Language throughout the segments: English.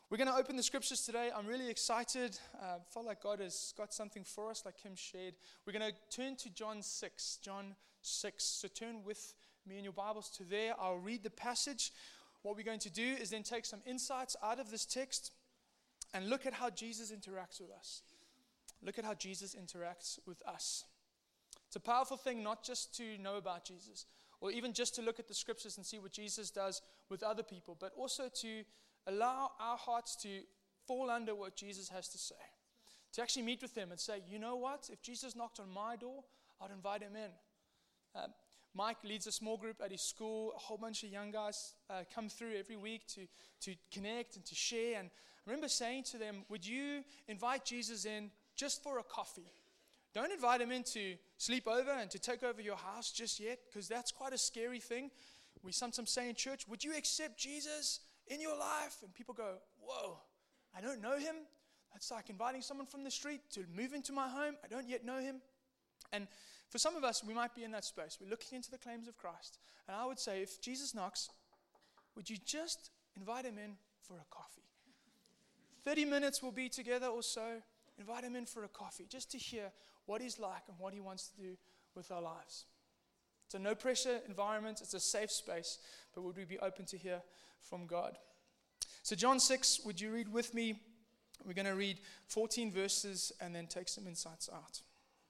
We're going to open the scriptures today. I'm really excited. I felt like God has got something for us, like Kim shared. We're going to turn to John 6. John 6. So turn with me in your Bibles to there. I'll read the passage. What we're going to do is then take some insights out of this text and look at how Jesus interacts with us. Look at how Jesus interacts with us. It's a powerful thing not just to know about Jesus, or even just to look at the scriptures and see what Jesus does with other people, but also to allow our hearts to fall under what Jesus has to say. To actually meet with him and say, you know what? If Jesus knocked on my door, I'd invite him in. Mike leads a small group at his school. A whole bunch of young guys come through every week to connect and to share. And I remember saying to them, would you invite Jesus in just for a coffee? Don't invite him in to sleep over and to take over your house just yet, because that's quite a scary thing. We sometimes say in church, would you accept Jesus in your life? And people go, whoa, I don't know him. That's like inviting someone from the street to move into my home. I don't yet know him. And for some of us, we might be in that space. We're looking into the claims of Christ. And I would say, if Jesus knocks, would you just invite him in for a coffee? 30 minutes we'll be together or so. Invite him in for a coffee, just to hear what he's like and what he wants to do with our lives. It's a no-pressure environment. It's a safe space. But would we be open to hear from God? So John 6, would you read with me? We're going to read 14 verses and then take some insights out.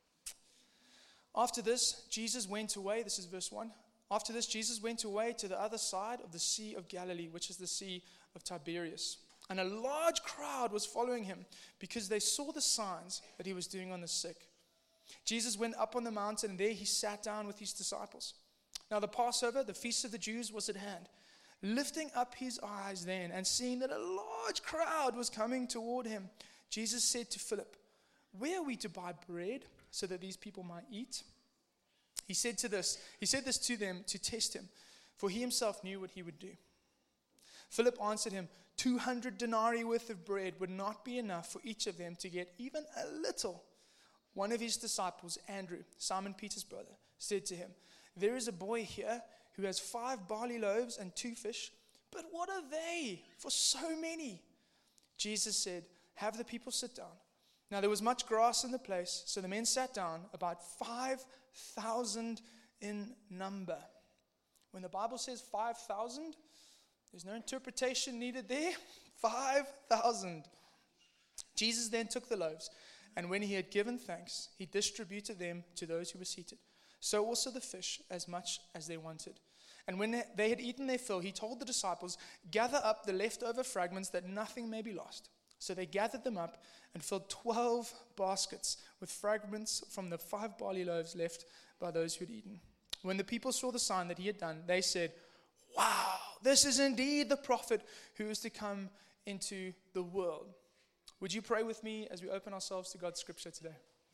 After this, Jesus went away. This is verse 1. After this, Jesus went away to the other side of the Sea of Galilee, which is the Sea of Tiberias. And a large crowd was following him because they saw the signs that he was doing on the sick. Jesus went up on the mountain, and there he sat down with his disciples. Now the Passover, the feast of the Jews, was at hand. Lifting up his eyes then and seeing that a large crowd was coming toward him, Jesus said to Philip, where are we to buy bread so that these people might eat? He said this to them to test him, for he himself knew what he would do. Philip answered him, 200 denarii worth of bread would not be enough for each of them to get even a little. One of his disciples, Andrew, Simon Peter's brother, said to him, there is a boy here who has 5 barley loaves and 2 fish, but what are they for so many? Jesus said, have the people sit down. Now there was much grass in the place, so the men sat down, about 5,000 in number. When the Bible says 5,000, there's no interpretation needed there. 5,000. Jesus then took the loaves, and when he had given thanks, he distributed them to those who were seated. So also the fish, as much as they wanted. And when they had eaten their fill, he told the disciples, gather up the leftover fragments that nothing may be lost. So they gathered them up and filled 12 baskets with fragments from the 5 barley loaves left by those who had eaten. When the people saw the sign that he had done, they said, wow, this is indeed the prophet who is to come into the world. Would you pray with me as we open ourselves to God's scripture today?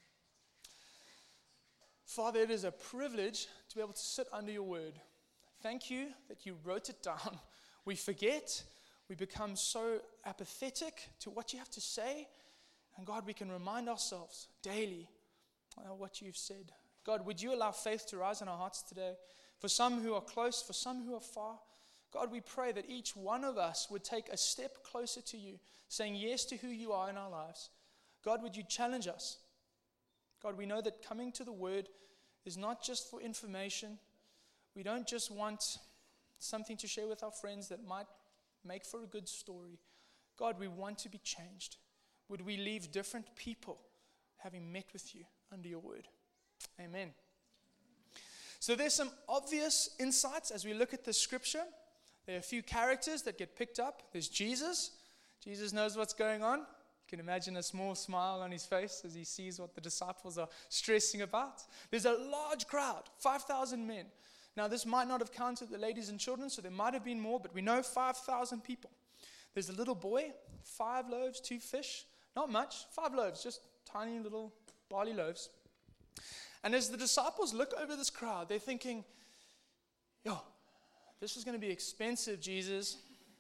Father, it is a privilege to be able to sit under your word. Thank you that you wrote it down. We forget. We become so apathetic to what you have to say. And God, we can remind ourselves daily what you've said. God, would you allow faith to rise in our hearts today? For some who are close, for some who are far. God, we pray that each one of us would take a step closer to you, saying yes to who you are in our lives. God, would you challenge us? God, we know that coming to the word is not just for information. We don't just want something to share with our friends that might make for a good story. God, we want to be changed. Would we leave different people having met with you under your word? Amen. So there's some obvious insights as we look at the scripture. There are a few characters that get picked up. There's Jesus. Jesus knows what's going on. You can imagine a small smile on his face as he sees what the disciples are stressing about. There's a large crowd, 5,000 men. Now, this might not have counted the ladies and children, so there might have been more, but we know 5,000 people. There's a little boy, 5 loaves, 2 fish. Not much, 5 loaves, just tiny little barley loaves. And as the disciples look over this crowd, they're thinking, yo, this is going to be expensive, Jesus.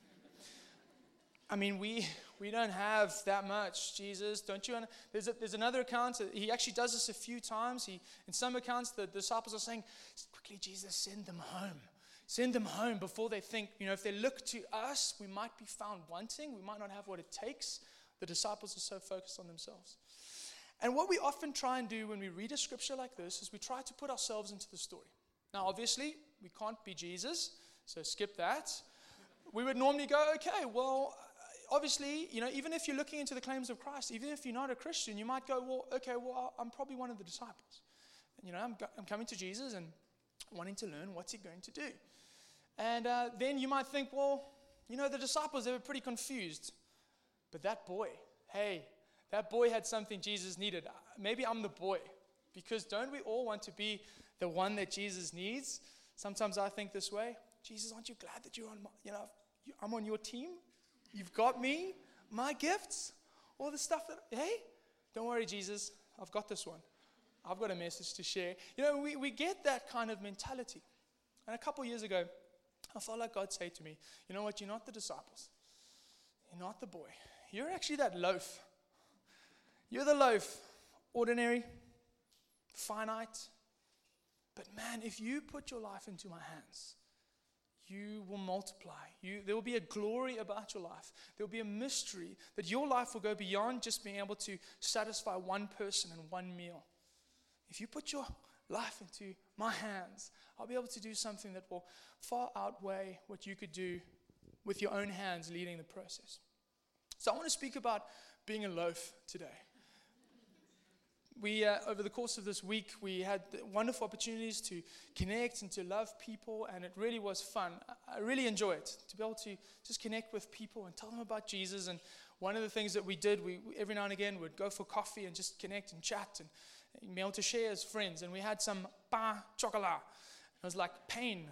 I mean, we don't have that much, Jesus. Don't you? There's another account. He actually does this a few times. In some accounts, the disciples are saying, quickly, Jesus, send them home. send them home before they think, if they look to us, we might be found wanting. We might not have what it takes. The disciples are so focused on themselves. And what we often try and do when we read a scripture like this is we try to put ourselves into the story. Now, obviously, we can't be Jesus, so skip that. We would normally go, okay, well, obviously, even if you're looking into the claims of Christ, even if you're not a Christian, you might go, well, okay, well, I'm probably one of the disciples. I'm coming to Jesus and wanting to learn what's he going to do. And then you might think, well, the disciples, they were pretty confused. But that boy had something Jesus needed. Maybe I'm the boy. Because don't we all want to be the one that Jesus needs? Sometimes I think this way. Jesus, aren't you glad that you're on I'm on your team? You've got me, my gifts, all the stuff don't worry, Jesus, I've got this one. I've got a message to share. We get that kind of mentality. And a couple years ago, I felt like God said to me, you know what, you're not the disciples. You're not the boy. You're actually that loaf. You're the loaf. Ordinary, finite. But man, if you put your life into my hands, you will multiply. There will be a glory about your life. There will be a mystery that your life will go beyond just being able to satisfy one person in one meal. If you put your life into my hands, I'll be able to do something that will far outweigh what you could do with your own hands leading the process. So I want to speak about being a loaf today. We, over the course of this week, we had wonderful opportunities to connect and to love people, and it really was fun. I really enjoy it, to be able to just connect with people and tell them about Jesus. And one of the things that we did, we every now and again would go for coffee and just connect and chat and be able to share as friends. And we had some pain chocolat. It was like pain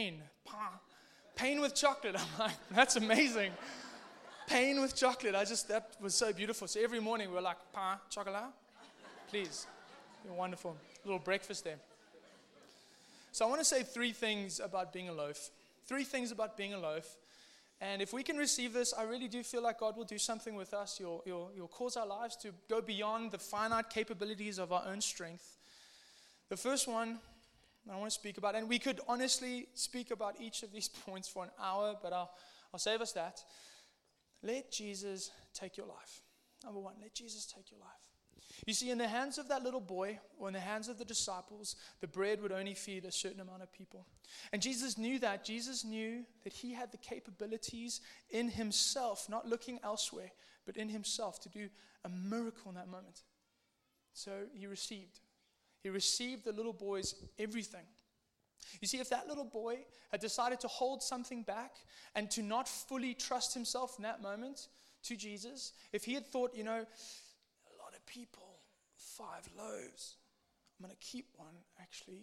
with chocolate. I'm like, that's amazing. Pain with chocolate. That was so beautiful. So every morning we were like, pain chocolat. Please. You're wonderful. A little breakfast there. So I want to say 3 things about being a loaf. 3 things about being a loaf. And if we can receive this, I really do feel like God will do something with us. You'll cause our lives to go beyond the finite capabilities of our own strength. The first one I want to speak about, and we could honestly speak about each of these points for an hour, but I'll save us that. Let Jesus take your life. Number 1, let Jesus take your life. You see, in the hands of that little boy, or in the hands of the disciples, the bread would only feed a certain amount of people. And Jesus knew that. Jesus knew that he had the capabilities in himself, not looking elsewhere, but in himself to do a miracle in that moment. So he received. He received the little boy's everything. You see, if that little boy had decided to hold something back and to not fully trust himself in that moment to Jesus, if he had thought, a lot of people, 5 loaves. I'm going to keep one, actually.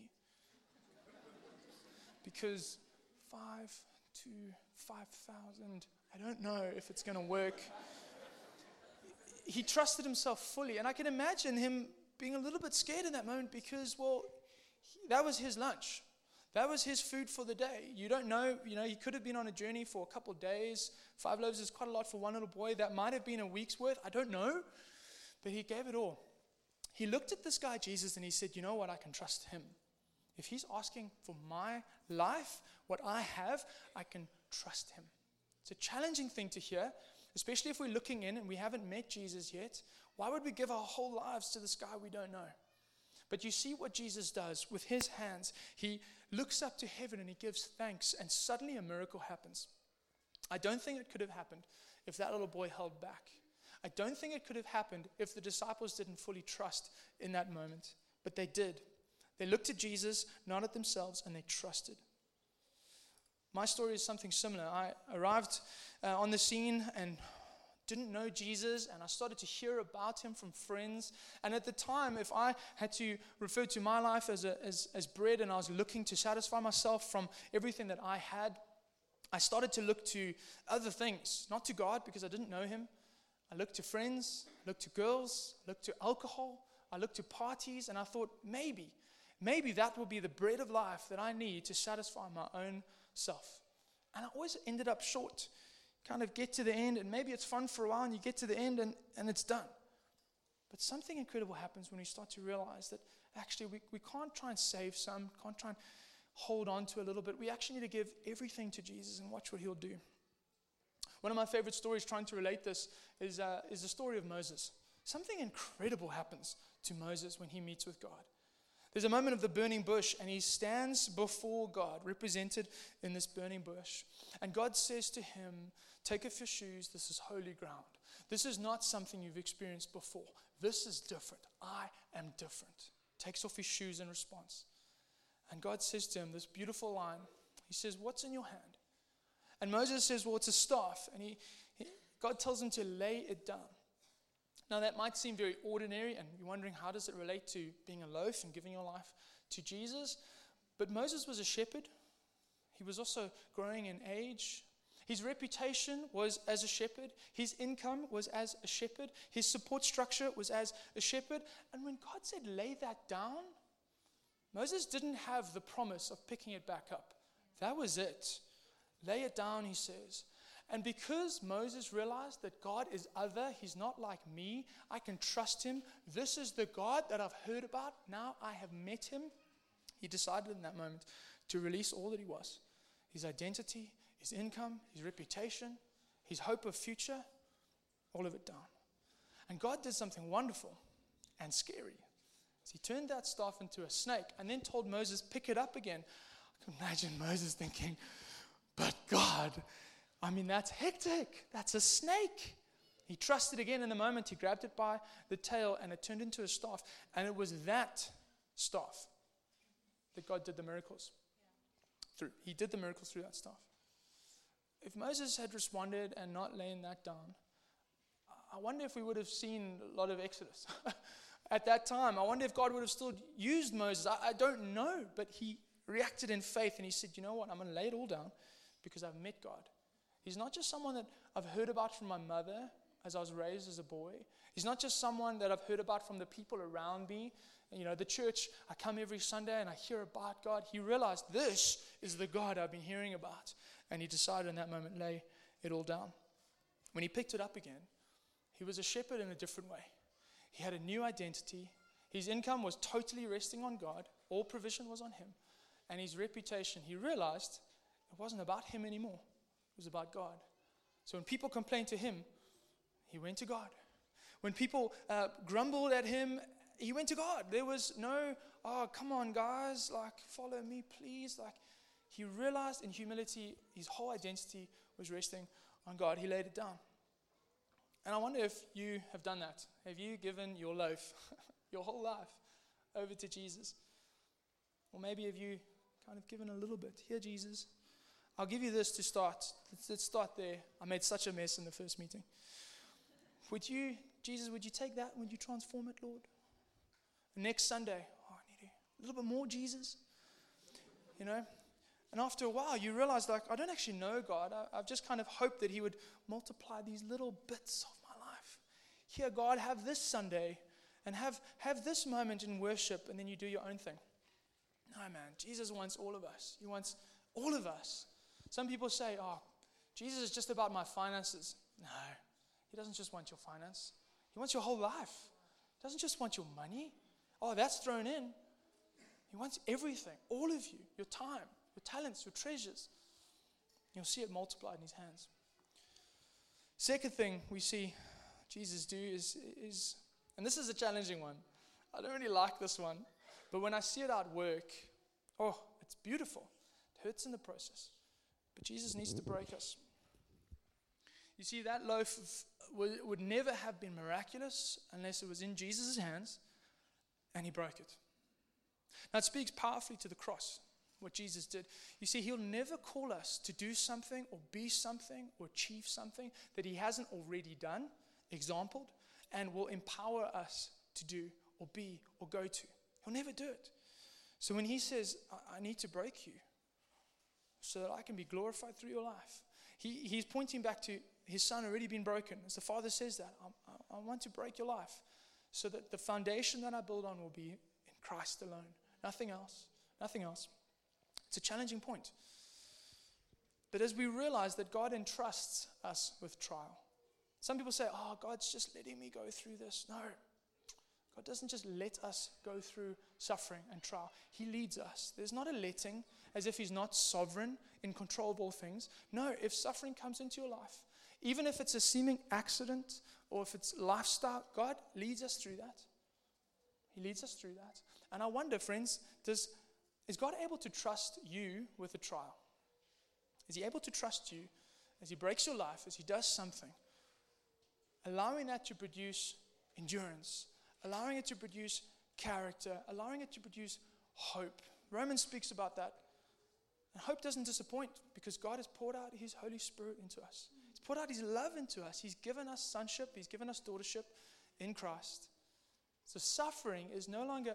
Because 5 to 5,000, I don't know if it's going to work. He trusted himself fully. And I can imagine him being a little bit scared in that moment because, that was his lunch. That was his food for the day. You don't know, he could have been on a journey for a couple of days. 5 loaves is quite a lot for one little boy. That might have been a week's worth. I don't know. But he gave it all. He looked at this guy, Jesus, and he said, you know what? I can trust him. If he's asking for my life, what I have, I can trust him. It's a challenging thing to hear, especially if we're looking in and we haven't met Jesus yet. Why would we give our whole lives to this guy we don't know? But you see what Jesus does with his hands. He looks up to heaven and he gives thanks, and suddenly a miracle happens. I don't think it could have happened if that little boy held back. I don't think it could have happened if the disciples didn't fully trust in that moment. But they did. They looked at Jesus, not at themselves, and they trusted. My story is something similar. I arrived on the scene and didn't know Jesus, and I started to hear about him from friends. And at the time, if I had to refer to my life as bread, and I was looking to satisfy myself from everything that I had, I started to look to other things, not to God because I didn't know him. I looked to friends, looked to girls, looked to alcohol, I looked to parties, and I thought maybe that will be the bread of life that I need to satisfy my own self. And I always ended up short. Kind of get to the end, and maybe it's fun for a while, and you get to the end, and it's done. But something incredible happens when you start to realize that actually we can't try and save some, can't try and hold on to a little bit. We actually need to give everything to Jesus and watch what he'll do. One of my favorite stories trying to relate this is the story of Moses. Something incredible happens to Moses when he meets with God. There's a moment of the burning bush, and he stands before God, represented in this burning bush. And God says to him, take off your shoes, this is holy ground. This is not something you've experienced before. This is different. I am different. Takes off his shoes in response. And God says to him this beautiful line. He says, what's in your hand? And Moses says, well, it's a staff. And God tells him to lay it down. Now that might seem very ordinary, and you're wondering how does it relate to being a loaf and giving your life to Jesus? But Moses was a shepherd. He was also growing in age. His reputation was as a shepherd. His income was as a shepherd. His support structure was as a shepherd. And when God said, lay that down, Moses didn't have the promise of picking it back up. That was it. Lay it down, he says. And because Moses realized that God is other, he's not like me, I can trust him. This is the God that I've heard about. Now I have met him. He decided in that moment to release all that he was. His identity, his income, his reputation, his hope of future, all of it down. And God did something wonderful and scary. So he turned that staff into a snake and then told Moses, pick it up again. I can imagine Moses thinking, but God, I mean, that's hectic. That's a snake. He trusted again in the moment. He grabbed it by the tail and it turned into a staff. And it was that staff that God did the miracles through. He did the miracles through that staff. If Moses had responded and not laying that down, I wonder if we would have seen a lot of Exodus. At that time, I wonder if God would have still used Moses. I don't know, but he reacted in faith and he said, you know what, I'm going to lay it all down because I've met God. He's not just someone that I've heard about from my mother as I was raised as a boy. He's not just someone that I've heard about from the people around me. You know, the church, I come every Sunday and I hear about God. He realized this is the God I've been hearing about. And he decided in that moment, lay it all down. When he picked it up again, he was a shepherd in a different way. He had a new identity. His income was totally resting on God. All provision was on him. And his reputation, he realized it wasn't about him anymore. It was about God. So when people complained to him, he went to God. When people grumbled at him, he went to God. There was no, oh, come on, guys, like, follow me, please. Like, he realized in humility, his whole identity was resting on God. He laid it down. And I wonder if you have done that. Have you given your loaf, your whole life, over to Jesus? Or maybe have you kind of given a little bit? Here, Jesus, I'll give you this to start. Let's start there. I made such a mess in the first meeting. Would you, Jesus, would you take that? Would you transform it, Lord? Next Sunday, oh, I need a little bit more, Jesus. You know? And after a while, you realize, like, I don't actually know God. I've just kind of hoped that he would multiply these little bits of my life. Here, God, have this Sunday and have this moment in worship, and then you do your own thing. No, man, Jesus wants all of us. He wants all of us. Some people say, oh, Jesus is just about my finances. No, he doesn't just want your finance. He wants your whole life. He doesn't just want your money. Oh, that's thrown in. He wants everything, all of you, your time, your talents, your treasures. You'll see it multiplied in his hands. Second thing we see Jesus do is, and this is a challenging one. I don't really like this one, but when I see it at work, oh, it's beautiful. It hurts in the process. But Jesus needs to break us. You see, that loaf would never have been miraculous unless it was in Jesus' hands and he broke it. Now, it speaks powerfully to the cross, what Jesus did. You see, he'll never call us to do something or be something or achieve something that he hasn't already done, exampled, and will empower us to do or be or go to. He'll never do it. So when he says, I need to break you so that I can be glorified through your life, he's pointing back to his son already been broken. As the Father says that, I want to break your life so that the foundation that I build on will be in Christ alone. Nothing else. Nothing else. It's a challenging point. But as we realize that God entrusts us with trial, some people say, oh, God's just letting me go through this. No. God doesn't just let us go through suffering and trial. He leads us. There's not a letting, as if he's not sovereign, in control of all things. No, if suffering comes into your life, even if it's a seeming accident or if it's lifestyle, God leads us through that. He leads us through that. And I wonder, friends, is God able to trust you with a trial? Is he able to trust you as he breaks your life, as he does something, allowing that to produce endurance, allowing it to produce character, allowing it to produce hope? Romans speaks about that. And hope doesn't disappoint because God has poured out his Holy Spirit into us. He's poured out his love into us. He's given us sonship. He's given us daughtership in Christ. So suffering is no longer,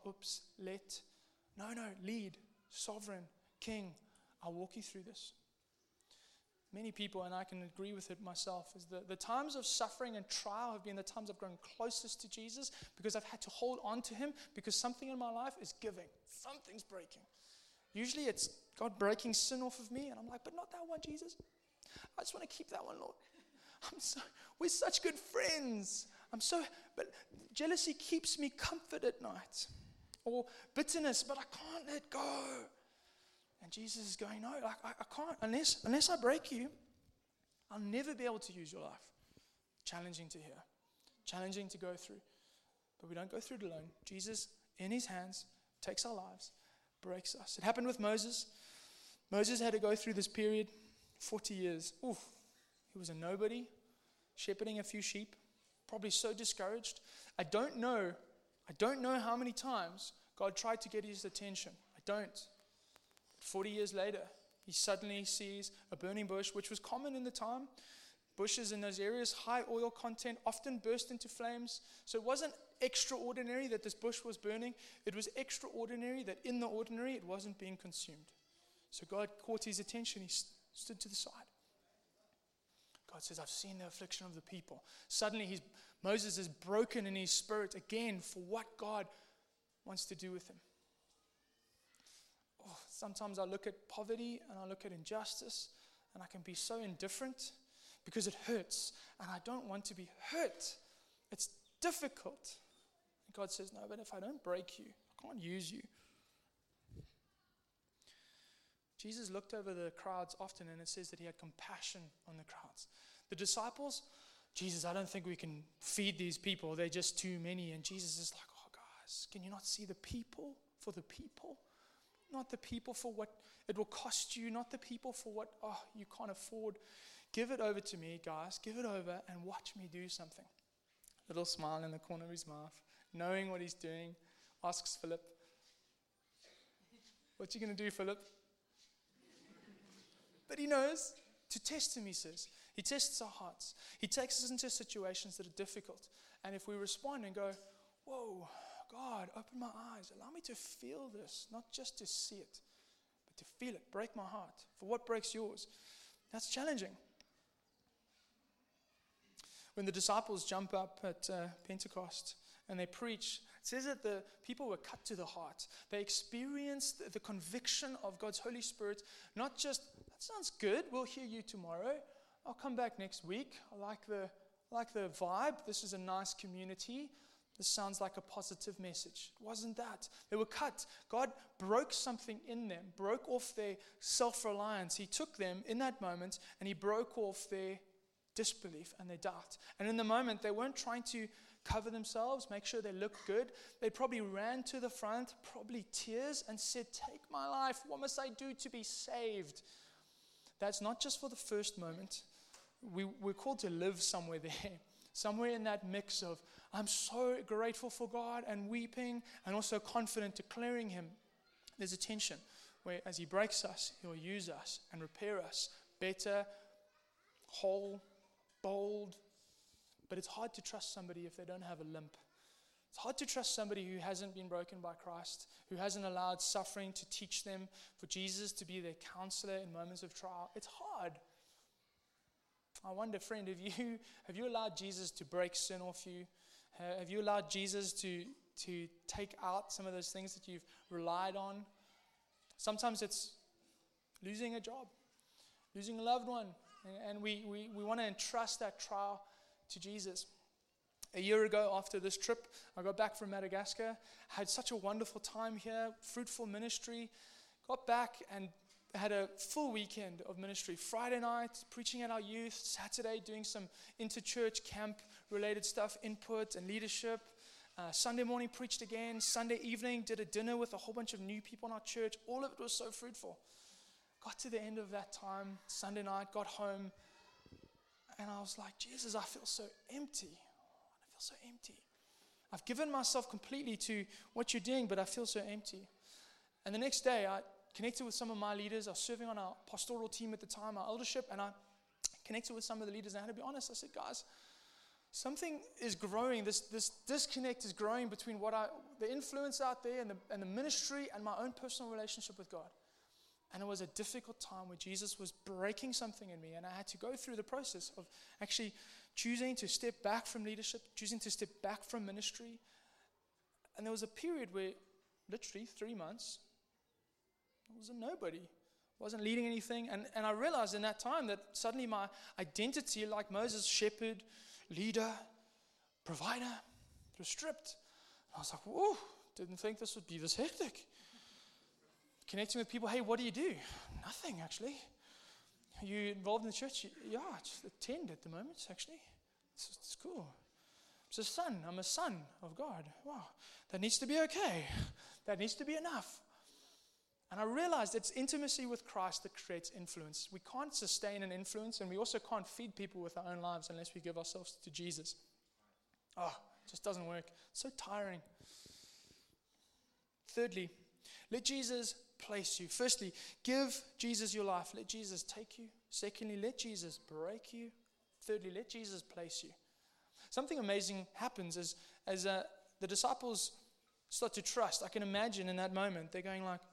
lead, sovereign, king. I'll walk you through this. Many people, and I can agree with it myself, is the times of suffering and trial have been the times I've grown closest to Jesus because I've had to hold on to him because something in my life is giving. Something's breaking. Usually it's God breaking sin off of me, and I'm like, but not that one, Jesus. I just want to keep that one, Lord. We're such good friends. But jealousy keeps me comfort at night. Or bitterness, but I can't let go. And Jesus is going, no, I can't. Unless I break you, I'll never be able to use your life. Challenging to hear. Challenging to go through. But we don't go through it alone. Jesus, in his hands, takes our lives, breaks us. It happened with Moses. Moses had to go through this period, 40 years. He was a nobody, shepherding a few sheep, probably so discouraged. I don't know how many times God tried to get his attention. I don't. 40 years later, he suddenly sees a burning bush, which was common in the time. Bushes in those areas, high oil content, often burst into flames. So it wasn't extraordinary that this bush was burning. It was extraordinary that in the ordinary it wasn't being consumed. So God caught his attention. He stood to the side. God says, I've seen the affliction of the people. Suddenly Moses is broken in his spirit again for what God wants to do with him. Sometimes I look at poverty and I look at injustice and I can be so indifferent because it hurts and I don't want to be hurt. It's difficult. And God says, no, but if I don't break you, I can't use you. Jesus looked over the crowds often and it says that he had compassion on the crowds. The disciples, Jesus, I don't think we can feed these people. They're just too many. And Jesus is like, oh guys, can you not see the people for the people? Not the people for what it will cost you, not the people for what you can't afford. Give it over to me, guys. Give it over and watch me do something. Little smile in the corner of his mouth, knowing what he's doing, asks Philip, what you going to do, Philip? But he knows to test him, he says. He tests our hearts. He takes us into situations that are difficult. And if we respond and go, whoa, God, open my eyes. Allow me to feel this, not just to see it, but to feel it. Break my heart. For what breaks yours? That's challenging. When the disciples jump up at Pentecost and they preach, it says that the people were cut to the heart. They experienced the conviction of God's Holy Spirit, not just, that sounds good, we'll hear you tomorrow. I'll come back next week. I like the vibe. This is a nice community. This sounds like a positive message. It wasn't that. They were cut. God broke something in them, broke off their self-reliance. He took them in that moment and he broke off their disbelief and their doubt. And in the moment, they weren't trying to cover themselves, make sure they looked good. They probably ran to the front, probably tears, and said, take my life. What must I do to be saved? That's not just for the first moment. We're called to live somewhere there. Somewhere in that mix of, I'm so grateful for God and weeping and also confident declaring him. There's a tension where as he breaks us, he'll use us and repair us better, whole, bold. But it's hard to trust somebody if they don't have a limp. It's hard to trust somebody who hasn't been broken by Christ, who hasn't allowed suffering to teach them, for Jesus to be their counselor in moments of trial. It's hard. I wonder, friend, have you allowed Jesus to break sin off you? Have you allowed Jesus to take out some of those things that you've relied on? Sometimes it's losing a job, losing a loved one, and we want to entrust that trial to Jesus. A year ago, after this trip, I got back from Madagascar. Had such a wonderful time here, fruitful ministry. Got back and had a full weekend of ministry. Friday night, preaching at our youth. Saturday, doing some inter-church camp-related stuff, input and leadership. Sunday morning, preached again. Sunday evening, did a dinner with a whole bunch of new people in our church. All of it was so fruitful. Got to the end of that time, Sunday night, got home, and I was like, Jesus, I feel so empty. So empty. I've given myself completely to what you're doing, but I feel so empty. And the next day, I connected with some of my leaders. I was serving on our pastoral team at the time, our eldership, and I connected with some of the leaders. And I had to be honest. I said, guys, something is growing. This disconnect is growing between the influence out there and the ministry and my own personal relationship with God. And it was a difficult time where Jesus was breaking something in me, and I had to go through the process of actually choosing to step back from leadership, choosing to step back from ministry. And there was a period where, literally 3 months, I was a nobody. I wasn't leading anything. And I realized in that time that suddenly my identity, like Moses, shepherd, leader, provider, was stripped. I was like, whoa, didn't think this would be this hectic. Connecting with people, hey, what do you do? Nothing, actually. Are you involved in the church? Yeah, just attend at the moment, actually. It's cool. I'm a son of God. Wow, that needs to be okay. That needs to be enough. And I realized it's intimacy with Christ that creates influence. We can't sustain an influence, and we also can't feed people with our own lives unless we give ourselves to Jesus. It just doesn't work. It's so tiring. Thirdly, let Jesus place you. Firstly, give Jesus your life. Let Jesus take you. Secondly, let Jesus break you. Thirdly, let Jesus place you. Something amazing happens as the disciples start to trust. I can imagine in that moment, they're going like,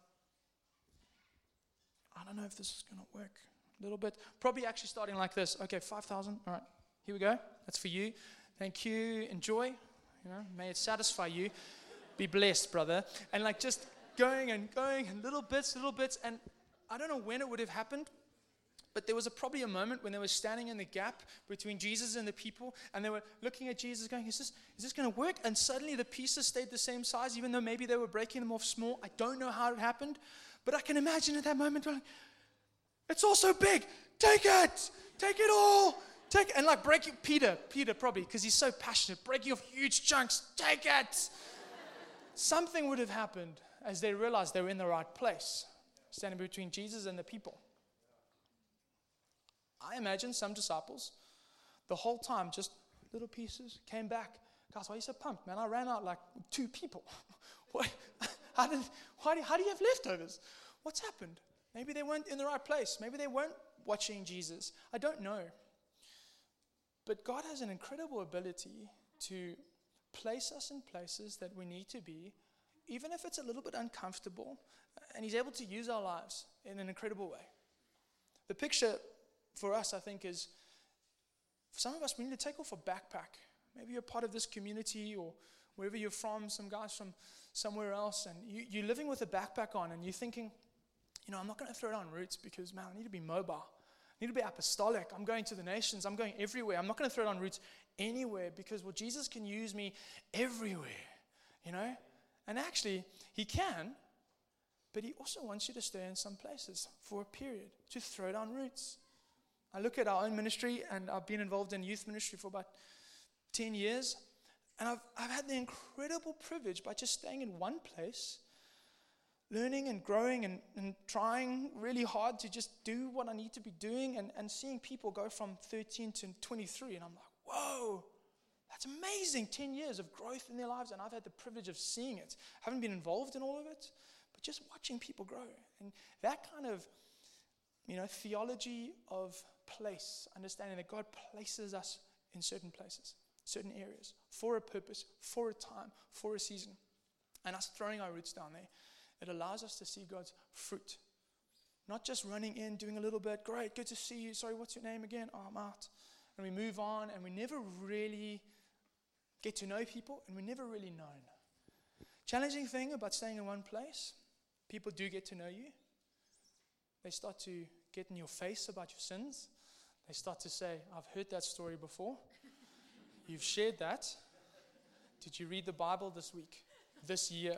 I don't know if this is going to work. A little bit. Probably actually starting like this. Okay, 5,000. All right, here we go. That's for you. Thank you. Enjoy. May it satisfy you. Be blessed, brother. And like just going and little bits. And I don't know when it would have happened, but there was probably a moment when they were standing in the gap between Jesus and the people, and they were looking at Jesus going, is this going to work? And suddenly the pieces stayed the same size, even though maybe they were breaking them off small. I don't know how it happened, but I can imagine at that moment going, it's all so big. Take it all. And like breaking, Peter probably, because he's so passionate, breaking off huge chunks. Take it. Something would have happened as they realized they were in the right place, standing between Jesus and the people. I imagine some disciples, the whole time, just little pieces, came back. Guys, why are you so pumped, man? I ran out like 2 people. What? How do you have leftovers? What's happened? Maybe they weren't in the right place. Maybe they weren't watching Jesus. I don't know. But God has an incredible ability to place us in places that we need to be, even if it's a little bit uncomfortable, and He's able to use our lives in an incredible way. The picture for us, I think, is for some of us, we need to take off a backpack. Maybe you're part of this community or wherever you're from, some guys from somewhere else, and you're living with a backpack on, and you're thinking, I'm not going to throw it on roots because, man, I need to be mobile. I need to be apostolic. I'm going to the nations. I'm going everywhere. I'm not going to throw it on roots anywhere because, well, Jesus can use me everywhere, And actually, He can, but He also wants you to stay in some places for a period, to throw down roots. I look at our own ministry, and I've been involved in youth ministry for about 10 years, and I've had the incredible privilege by just staying in one place, learning and growing and trying really hard to just do what I need to be doing and seeing people go from 13 to 23, and I'm like, whoa, that's amazing, 10 years of growth in their lives, and I've had the privilege of seeing it. I haven't been involved in all of it, but just watching people grow. And that kind of, theology of place, understanding that God places us in certain places, certain areas, for a purpose, for a time, for a season. And us throwing our roots down there, it allows us to see God's fruit. Not just running in, doing a little bit, great, good to see you, sorry, what's your name again? Oh, I'm out. And we move on, and we never really get to know people, and we're never really known. Challenging thing about staying in one place, people do get to know you. They start to get in your face about your sins. They start to say, I've heard that story before. You've shared that. Did you read the Bible this week? This year?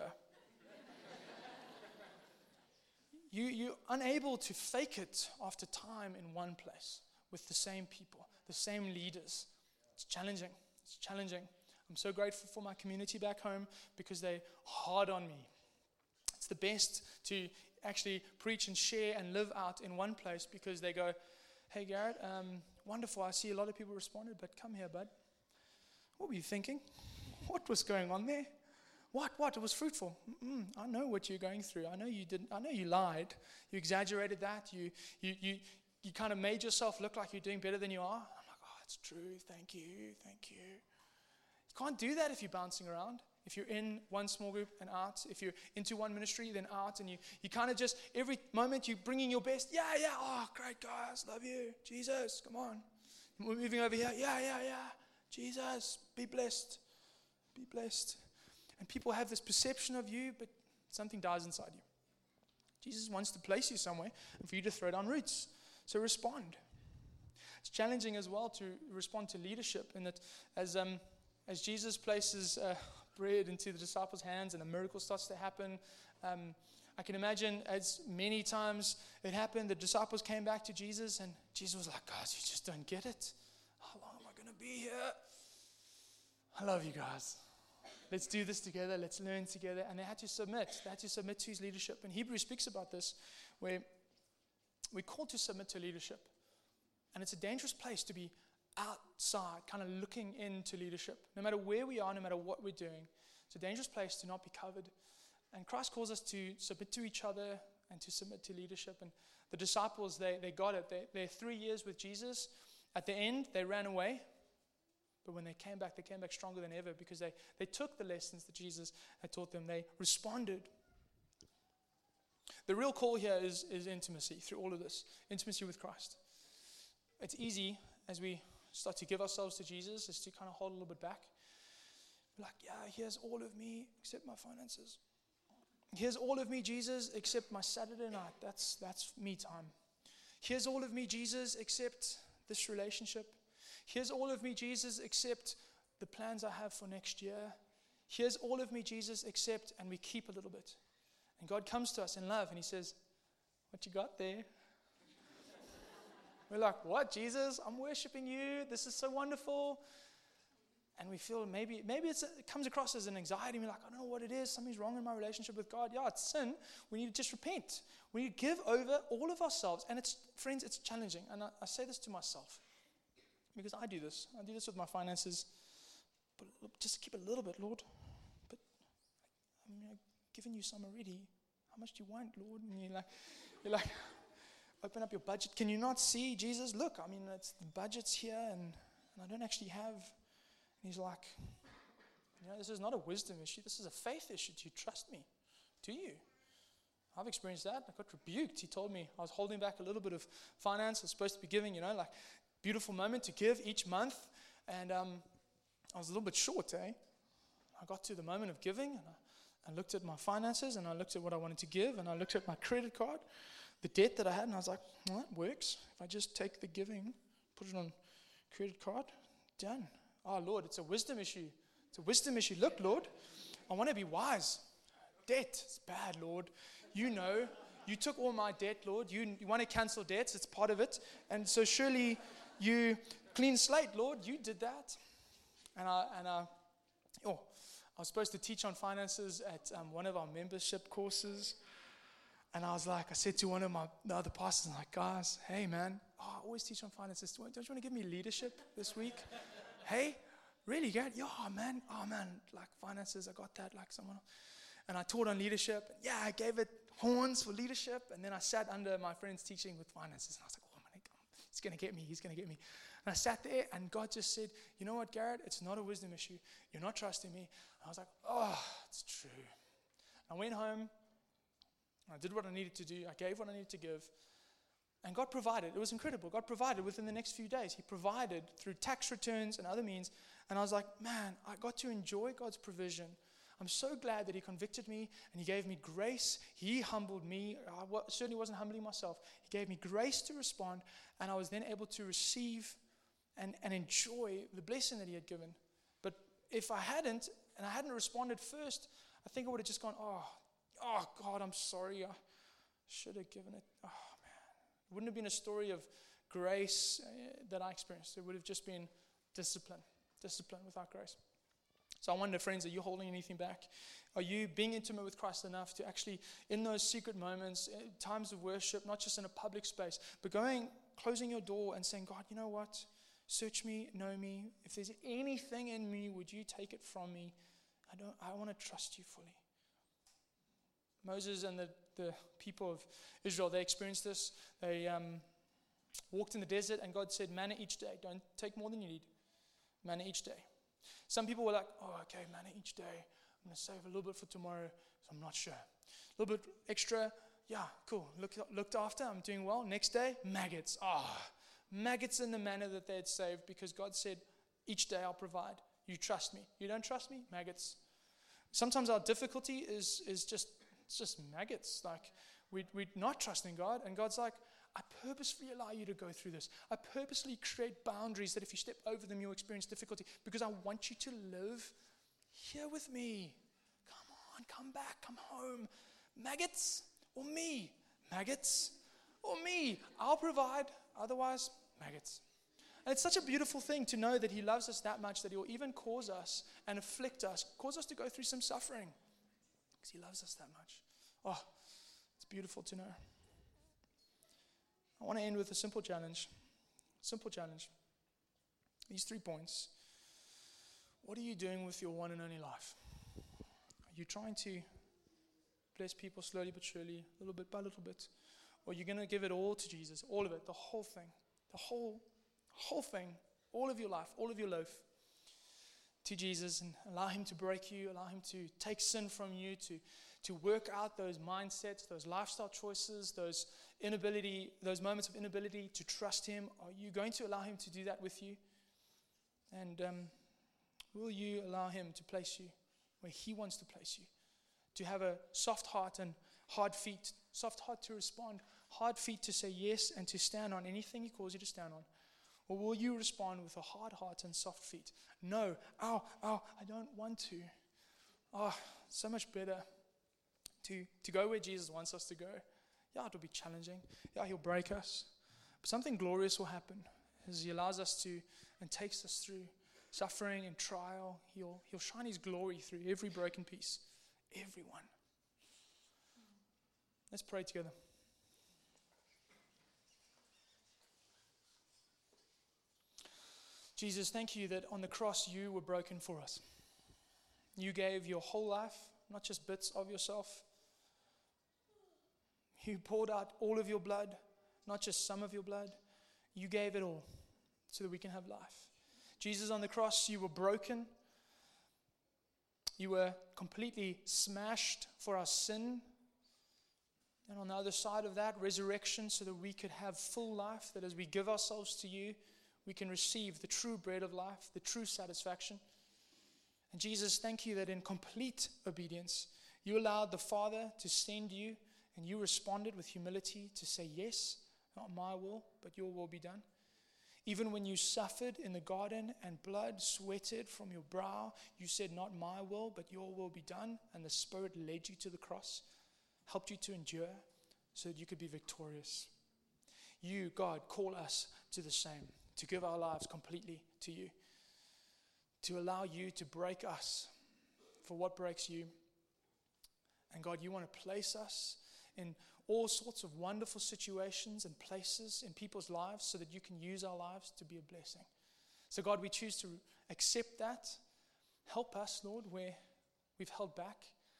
You're unable to fake it after time in one place with the same people, the same leaders. It's challenging. It's challenging. I'm so grateful for my community back home because they're hard on me. It's the best to actually preach and share and live out in one place because they go, hey, Garrett, wonderful. I see a lot of people responded, but come here, bud. What were you thinking? What was going on there? What? It was fruitful. I know what you're going through. I know you didn't. I know you lied. You exaggerated that. You kind of made yourself look like you're doing better than you are. I'm like, oh, it's true. Thank you. You can't do that if you're bouncing around. If you're in one small group and out. If you're into one ministry, then out. And you kind of just, every moment you're bringing your best. Yeah. Oh, great guys. Love you. Jesus, come on. We're moving over here. Yeah. Jesus, be blessed. Be blessed. And people have this perception of you, but something dies inside you. Jesus wants to place you somewhere and for you to throw down roots. So respond. It's challenging as well to respond to leadership in that as Jesus places bread into the disciples' hands and a miracle starts to happen, I can imagine as many times it happened, the disciples came back to Jesus and Jesus was like, guys, you just don't get it. How long am I going to be here? I love you guys. Let's do this together. Let's learn together. And they had to submit. They had to submit to his leadership. And Hebrews speaks about this, where we're called to submit to leadership. And it's a dangerous place to be outside, kind of looking into leadership. No matter where we are, no matter what we're doing, it's a dangerous place to not be covered. And Christ calls us to submit to each other and to submit to leadership. And the disciples, they got it. They're 3 years with Jesus. At the end, they ran away. But when they came back stronger than ever because they took the lessons that Jesus had taught them. They responded. The real call here is intimacy through all of this. Intimacy with Christ. It's easy as we start to give ourselves to Jesus is to kind of hold a little bit back. Like, yeah, here's all of me except my finances. Here's all of me, Jesus, except my Saturday night. That's me time. Here's all of me, Jesus, except this relationship. Here's all of me, Jesus, except the plans I have for next year. Here's all of me, Jesus, except, and we keep a little bit. And God comes to us in love and he says, what you got there? We're like, what, Jesus? I'm worshiping you. This is so wonderful. And we feel maybe it comes across as an anxiety. We're like, I don't know what it is. Something's wrong in my relationship with God. Yeah, it's sin. We need to just repent. We need to give over all of ourselves. And friends, it's challenging. And I say this to myself. Because I do this. I do this with my finances. But just keep a little bit, Lord. But I've given you some already. How much do you want, Lord? And you're like, open up your budget. Can you not see, Jesus? Look, it's the budget's here and I don't actually have. And he's like, this is not a wisdom issue. This is a faith issue. Do you trust me? Do you? I've experienced that. I got rebuked. He told me I was holding back a little bit of finance. I was supposed to be giving, beautiful moment to give each month, and I was a little bit short, I got to the moment of giving, and I looked at my finances, and I looked at what I wanted to give, and I looked at my credit card, the debt that I had, and I was like, well, that works. If I just take the giving, put it on credit card, done. Oh, Lord, it's a wisdom issue. It's a wisdom issue. Look, Lord, I want to be wise. Debt, it's bad, Lord. You took all my debt, Lord. You want to cancel debts. It's part of it. And so surely you clean slate, Lord. You did that. And I was supposed to teach on finances at one of our membership courses. And I said to one of the other pastors, guys, hey, man, I always teach on finances. Don't you want to give me leadership this week? Hey, really, Garrett? Yeah, man. Oh, man, finances, I got that, someone else. And I taught on leadership. Yeah, I gave it horns for leadership. And then I sat under my friend's teaching with finances. And I was like, oh, my God, he's going to get me. He's going to get me. And I sat there, and God just said, you know what, Garrett? It's not a wisdom issue. You're not trusting me. And I was like, oh, it's true. I went home. I did what I needed to do. I gave what I needed to give. And God provided. It was incredible. God provided within the next few days. He provided through tax returns and other means. And I was like, man, I got to enjoy God's provision. I'm so glad that he convicted me and he gave me grace. He humbled me. I certainly wasn't humbling myself. He gave me grace to respond, and I was then able to receive and enjoy the blessing that he had given. But if I hadn't, and I hadn't responded first, I think I would have just gone, oh God, I'm sorry. I should have given it. Oh man. It wouldn't have been a story of grace that I experienced. It would have just been discipline without grace. So I wonder, friends, are you holding anything back? Are you being intimate with Christ enough to actually, in those secret moments, times of worship, not just in a public space, but closing your door and saying, God, you know what? Search me, know me. If there's anything in me, would you take it from me? I want to trust you fully. Moses and the people of Israel, they experienced this. They walked in the desert and God said, manna each day. Don't take more than you need. Manna each day. Some people were like, oh, okay, manna each day. I'm going to save a little bit for tomorrow, so I'm not sure. A little bit extra, yeah, cool. Looked after, I'm doing well. Next day, maggots. Maggots in the manna that they had saved because God said, each day I'll provide. You trust me. You don't trust me? Maggots. Sometimes our difficulty is just maggots. Like we're not trusting God, and God's like, I purposefully allow you to go through this. I purposely create boundaries that if you step over them, you'll experience difficulty because I want you to live here with me. Come on, come back, come home. Maggots or me? Maggots or me? I'll provide. Otherwise, maggots. And it's such a beautiful thing to know that He loves us that much that He will even cause us and afflict us, cause us to go through some suffering because He loves us that much. Oh, it's beautiful to know. I want to end with a simple challenge. Simple challenge. These 3 points. What are you doing with your one and only life? Are you trying to bless people slowly but surely, little bit by little bit? Or are you going to give it all to Jesus? All of it, the whole thing. The whole thing. All of your life, all of your loaf to Jesus and allow Him to break you, allow Him to take sin from you, to work out those mindsets, those lifestyle choices, those moments of inability to trust Him. Are you going to allow Him to do that with you? And will you allow Him to place you where He wants to place you? To have a soft heart and hard feet, soft heart to respond, hard feet to say yes and to stand on anything He calls you to stand on? Or will you respond with a hard heart and soft feet? No, I don't want to. So much better to go where Jesus wants us to go. Yeah, it'll be challenging. Yeah, He'll break us. But something glorious will happen as He allows us to and takes us through suffering and trial. He'll shine His glory through every broken piece. Everyone. Let's pray together. Jesus, thank you that on the cross you were broken for us. You gave your whole life, not just bits of yourself. You poured out all of your blood, not just some of your blood. You gave it all so that we can have life. Jesus, on the cross you were broken. You were completely smashed for our sin. And on the other side of that, resurrection so that we could have full life, that as we give ourselves to you, we can receive the true bread of life, the true satisfaction. And Jesus, thank you that in complete obedience, you allowed the Father to send you, and you responded with humility to say, yes, not my will, but your will be done. Even when you suffered in the garden and blood sweated from your brow, you said, not my will, but your will be done. And the Spirit led you to the cross, helped you to endure so that you could be victorious. You, God, call us to the same, to give our lives completely to you, to allow you to break us for what breaks you. And God, you want to place us in all sorts of wonderful situations and places in people's lives so that you can use our lives to be a blessing. So God, we choose to accept that. Help us, Lord, where we've held back.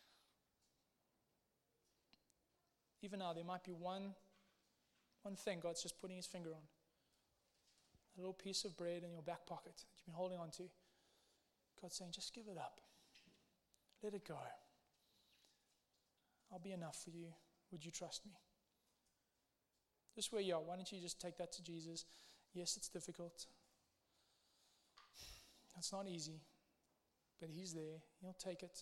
Even now, there might be one thing God's just putting His finger on. A little piece of bread in your back pocket that you've been holding on to. God's saying, just give it up. Let it go. I'll be enough for you. Would you trust me? Just where you are, why don't you just take that to Jesus? Yes, it's difficult. It's not easy, but He's there. He'll take it.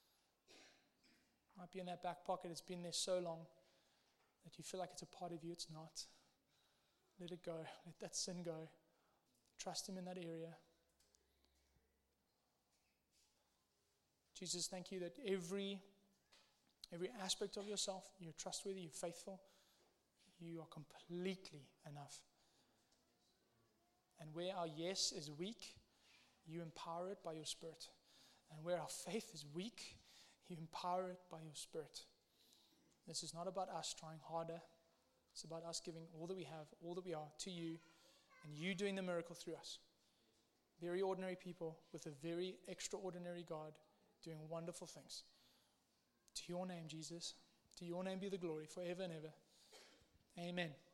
Might be in that back pocket. It's been there so long that you feel like it's a part of you. It's not. Let it go. Let that sin go. Trust Him in that area. Jesus, thank you that every aspect of yourself, you're trustworthy, you're faithful, you are completely enough. And where our yes is weak, you empower it by your Spirit. And where our faith is weak, you empower it by your Spirit. This is not about us trying harder. It's about us giving all that we have, all that we are to you, and you doing the miracle through us. Very ordinary people with a very extraordinary God doing wonderful things. To your name, Jesus. To your name be the glory forever and ever. Amen.